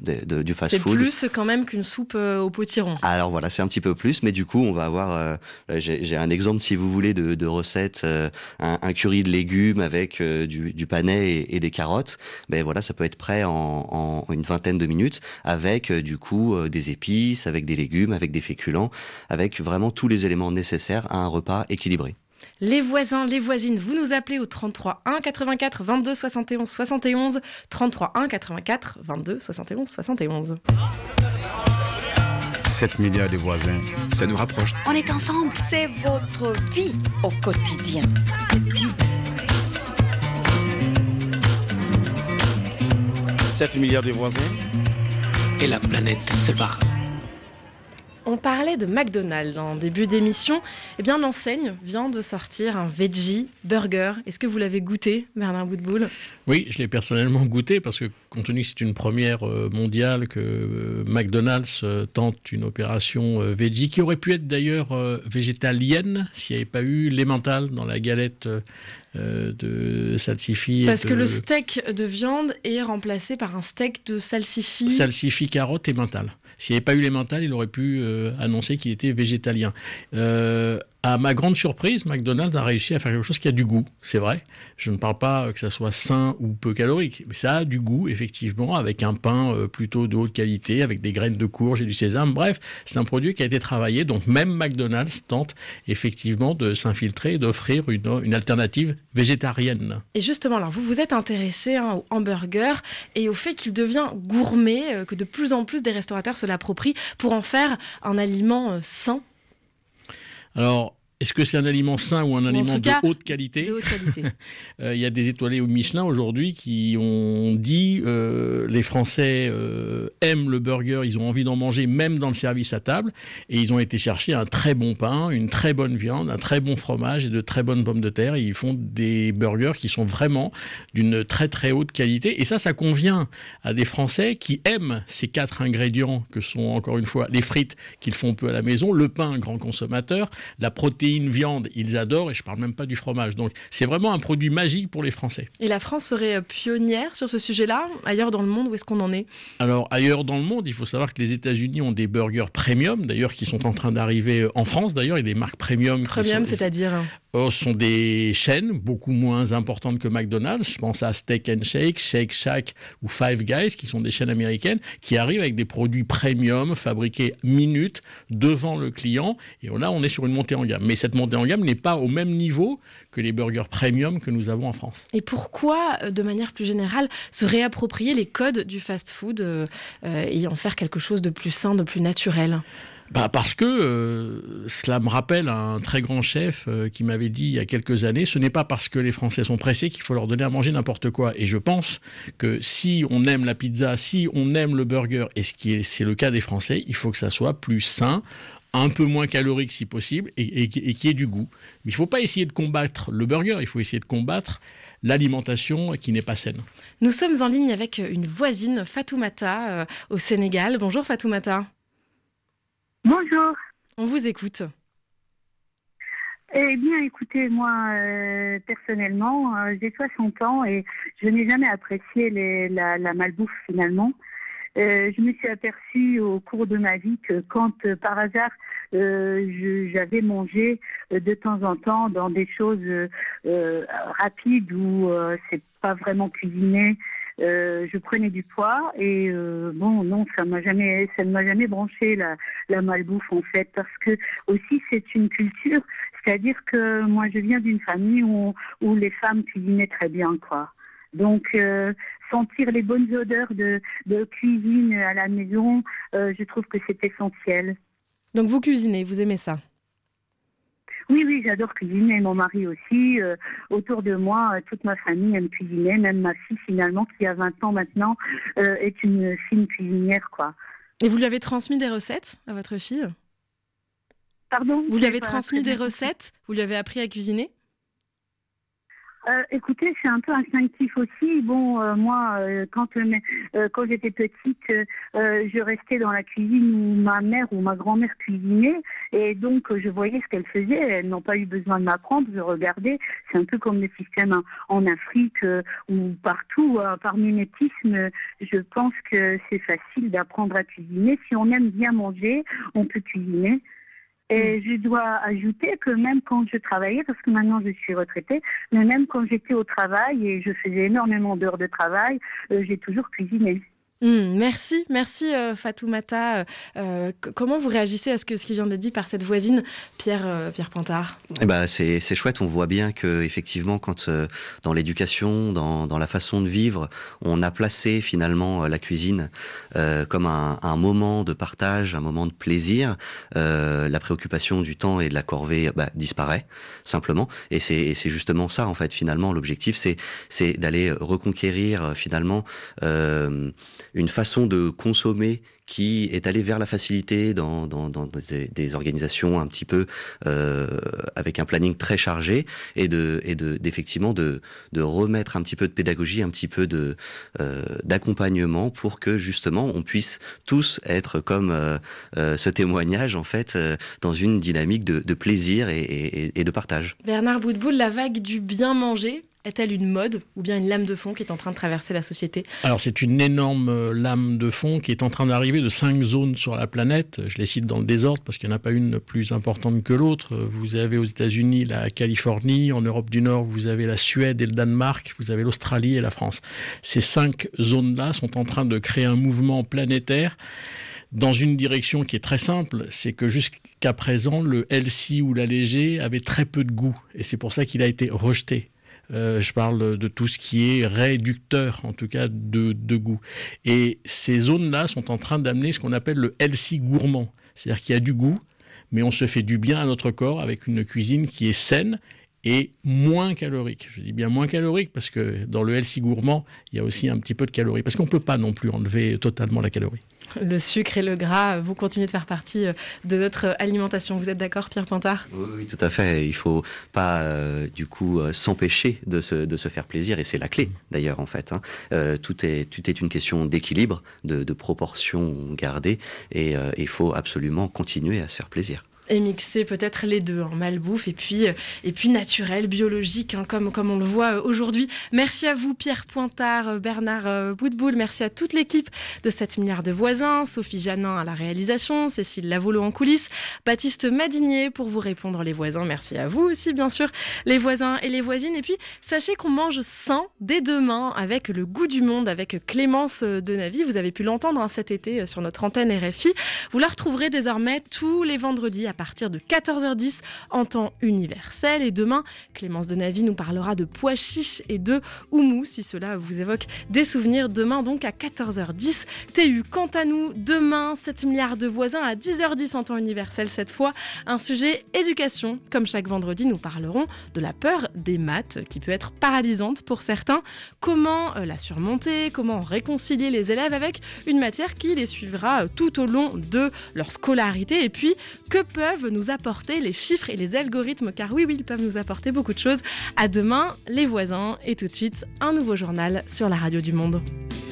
du fast-food. C'est plus quand même qu'une soupe au potiron. Alors voilà, c'est un petit peu plus, mais du coup on va avoir, j'ai un exemple si vous voulez de recette, un curry de légumes avec du panais et des carottes. Ben voilà, ça peut être prêt en une vingtaine de minutes avec du coup des épices, avec des légumes, avec des féculents, avec vraiment tous les éléments nécessaires à un repas équilibré. Les voisins, les voisines, vous nous appelez au 33 1 84 22 71 71, 33 1 84 22 71 71. 7 milliards de voisins, ça nous rapproche. On est ensemble, c'est votre vie au quotidien. « 7 milliards de voisins et la planète se barre. » On parlait de McDonald's en début d'émission. Eh bien, l'enseigne vient de sortir un veggie burger. Est-ce que vous l'avez goûté, Bernard Boutboul ? Oui, je l'ai personnellement goûté parce que, compte tenu que c'est une première mondiale, que McDonald's tente une opération veggie, qui aurait pu être d'ailleurs végétalienne s'il n'y avait pas eu l'emmental dans la galette de salsifis. Parce que le steak de viande est remplacé par un steak de salsifis. Salsifis, carottes et mental. S'il n'y avait pas eu l'emmental, il aurait pu annoncer qu'il était végétalien. À ma grande surprise, McDonald's a réussi à faire quelque chose qui a du goût, c'est vrai. Je ne parle pas que ça soit sain ou peu calorique, mais ça a du goût, effectivement, avec un pain plutôt de haute qualité, avec des graines de courge et du sésame. Bref, c'est un produit qui a été travaillé, donc même McDonald's tente effectivement de s'infiltrer et d'offrir une alternative végétarienne. Et justement, alors vous êtes intéressé au hamburger et au fait qu'il devient gourmet, que de plus en plus des restaurateurs se l'approprient pour en faire un aliment sain. Alors, Est-ce que c'est un aliment sain ou un aliment de haute qualité ? De haute qualité. Il y a des étoilés au Michelin aujourd'hui qui ont dit les Français aiment le burger, ils ont envie d'en manger même dans le service à table, et ils ont été chercher un très bon pain, une très bonne viande, un très bon fromage et de très bonnes pommes de terre, et ils font des burgers qui sont vraiment d'une très très haute qualité, et ça convient à des Français qui aiment ces 4 ingrédients que sont encore une fois les frites qu'ils font peu à la maison, le pain, grand consommateur, la protéine, viande, ils adorent, et je parle même pas du fromage. Donc c'est vraiment un produit magique pour les Français. Et la France serait pionnière sur ce sujet-là. Ailleurs dans le monde, où est-ce qu'on en est ? Alors ailleurs dans le monde, il faut savoir que les États-Unis ont des burgers premium, d'ailleurs, qui sont en train d'arriver en France. D'ailleurs, il y a des marques premium. Premium, c'est-à-dire ? Ce sont des chaînes beaucoup moins importantes que McDonald's. Je pense à Steak and Shake, Shake Shack ou Five Guys, qui sont des chaînes américaines, qui arrivent avec des produits premium fabriqués minute devant le client. Et là, on est sur une montée en gamme. Mais cette montée en gamme n'est pas au même niveau que les burgers premium que nous avons en France. Et pourquoi, de manière plus générale, se réapproprier les codes du fast-food et en faire quelque chose de plus sain, de plus naturel ? Parce que cela me rappelle un très grand chef qui m'avait dit il y a quelques années, ce n'est pas parce que les Français sont pressés qu'il faut leur donner à manger n'importe quoi. Et je pense que si on aime la pizza, si on aime le burger, et c'est le cas des Français, il faut que ça soit plus sain, un peu moins calorique si possible, et qui ait du goût. Mais il ne faut pas essayer de combattre le burger, il faut essayer de combattre l'alimentation qui n'est pas saine. Nous sommes en ligne avec une voisine, Fatoumata, au Sénégal. Bonjour Fatoumata. Bonjour. On vous écoute. Eh bien, écoutez, moi, personnellement, j'ai 60 ans et je n'ai jamais apprécié la malbouffe, finalement. Je me suis aperçue au cours de ma vie que quand, par hasard, j'avais mangé de temps en temps dans des choses rapides où c'est pas vraiment cuisiné, je prenais du poids et non, ça ne m'a jamais branché la malbouffe en fait, parce que aussi c'est une culture, c'est-à-dire que moi je viens d'une famille où les femmes cuisinaient très bien, quoi. Donc sentir les bonnes odeurs de cuisine à la maison, je trouve que c'est essentiel. Donc vous cuisinez, vous aimez ça ? Oui, j'adore cuisiner, mon mari aussi. Autour de moi, toute ma famille aime cuisiner, même ma fille finalement, qui a 20 ans maintenant, est une fine cuisinière, quoi. Et vous lui avez transmis des recettes à votre fille ? Pardon ? Vous lui avez transmis des recettes ? Vous lui avez appris à cuisiner ? Écoutez, c'est un peu instinctif aussi. Bon, moi, quand j'étais petite, je restais dans la cuisine où ma mère ou ma grand-mère cuisinait, et donc je voyais ce qu'elles faisaient. Elles n'ont pas eu besoin de m'apprendre, je regardais. C'est un peu comme le système en Afrique ou partout. Par mimétisme, je pense que c'est facile d'apprendre à cuisiner. Si on aime bien manger, on peut cuisiner. Et je dois ajouter que même quand je travaillais, parce que maintenant je suis retraitée, mais même quand j'étais au travail et je faisais énormément d'heures de travail, j'ai toujours cuisiné. Merci Fatoumata. Comment vous réagissez à ce qui vient d'être dit par cette voisine, Pierre Pointard ? C'est chouette, on voit bien que effectivement, quand dans l'éducation, dans la façon de vivre, on a placé finalement la cuisine comme un moment de partage, un moment de plaisir, la préoccupation du temps et de la corvée disparaît simplement. Et c'est justement ça en fait finalement l'objectif, c'est d'aller reconquérir finalement une façon de consommer qui est allée vers la facilité dans des organisations un petit peu avec un planning très chargé, et d'effectivement de remettre un petit peu de pédagogie, un petit peu d'accompagnement pour que justement on puisse tous être comme ce témoignage en fait dans une dynamique de plaisir et de partage. Bernard Boutboul, la vague du bien manger est-elle une mode ou bien une lame de fond qui est en train de traverser la société ? Alors c'est une énorme lame de fond qui est en train d'arriver de 5 zones sur la planète. Je les cite dans le désordre parce qu'il n'y en a pas une plus importante que l'autre. Vous avez aux États-Unis la Californie, en Europe du Nord vous avez la Suède et le Danemark, vous avez l'Australie et la France. Ces 5 zones-là sont en train de créer un mouvement planétaire dans une direction qui est très simple, c'est que jusqu'à présent le healthy ou l'allégé avait très peu de goût et c'est pour ça qu'il a été rejeté. Je parle de tout ce qui est réducteur, en tout cas de goût. Et ces zones-là sont en train d'amener ce qu'on appelle le healthy gourmand. C'est-à-dire qu'il y a du goût, mais on se fait du bien à notre corps avec une cuisine qui est saine et moins calorique. Je dis bien moins calorique parce que dans le healthy gourmand, il y a aussi un petit peu de calories. Parce qu'on ne peut pas non plus enlever totalement la calorie. Le sucre et le gras, vous continuez de faire partie de notre alimentation. Vous êtes d'accord, Pierre Pointard ? Oui, tout à fait. Il ne faut pas, s'empêcher de se faire plaisir. Et c'est la clé, d'ailleurs, en fait. Tout est une question d'équilibre, de proportion gardée. Et il faut absolument continuer à se faire plaisir. Et mixer peut-être les deux, malbouffe et puis naturel, biologique, comme on le voit aujourd'hui. Merci à vous, Pierre Pointard, Bernard Boutboul. Merci à toute l'équipe de 7 milliards de voisins. Sophie Janin à la réalisation, Cécile Lavolo en coulisses, Baptiste Madinier pour vous répondre, les voisins. Merci à vous aussi, bien sûr, les voisins et les voisines. Et puis, sachez qu'on mange sain dès demain avec le goût du monde, avec Clémence Denavy. Vous avez pu l'entendre cet été sur notre antenne RFI. Vous la retrouverez désormais tous les vendredis à partir de 14h10 en temps universel. Et demain, Clémence Denavy nous parlera de pois chiches et de houmous, si cela vous évoque des souvenirs. Demain, donc, à 14h10 TU. Quant à nous, demain, 7 milliards de voisins à 10h10 en temps universel. Cette fois, un sujet éducation. Comme chaque vendredi, nous parlerons de la peur des maths, qui peut être paralysante pour certains. Comment la surmonter ? Comment réconcilier les élèves avec une matière qui les suivra tout au long de leur scolarité ? Et puis, que peuvent nous apporter les chiffres et les algorithmes, car oui, ils peuvent nous apporter beaucoup de choses. À demain, les voisins, et tout de suite, un nouveau journal sur la radio du Monde.